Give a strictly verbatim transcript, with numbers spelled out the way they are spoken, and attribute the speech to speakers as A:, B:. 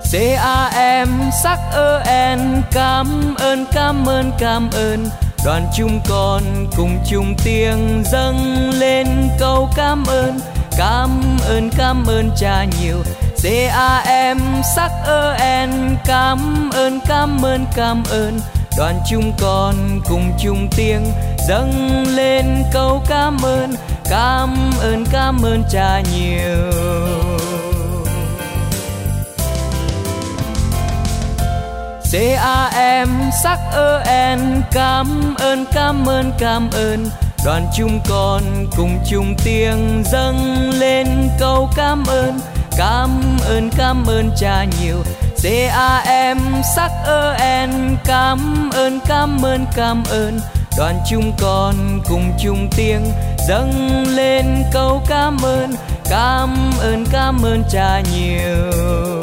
A: C A M sắc ơ en. Cảm ơn, cảm ơn, cảm ơn. Đoàn chúng con cùng chung tiếng dâng lên câu cảm ơn. Cảm ơn, cảm ơn cha nhiều. C A M sắc ơ en. Cảm ơn, cảm ơn, cảm ơn. Đoàn chúng con cùng chung tiếng dâng lên câu cảm ơn. Cảm ơn, cảm ơn cha nhiều. C A M sắc ơ en. Cảm ơn, cảm ơn, cảm ơn. Đoàn chúng con cùng chung tiếng dâng lên câu cảm ơn. Cảm ơn, cảm ơn cha nhiều. C A M sắc ơ en. Cảm ơn, cảm ơn, cảm ơn. Đoàn chúng con cùng chung tiếng dâng lên câu cảm ơn. Cảm ơn, cảm ơn cha nhiều.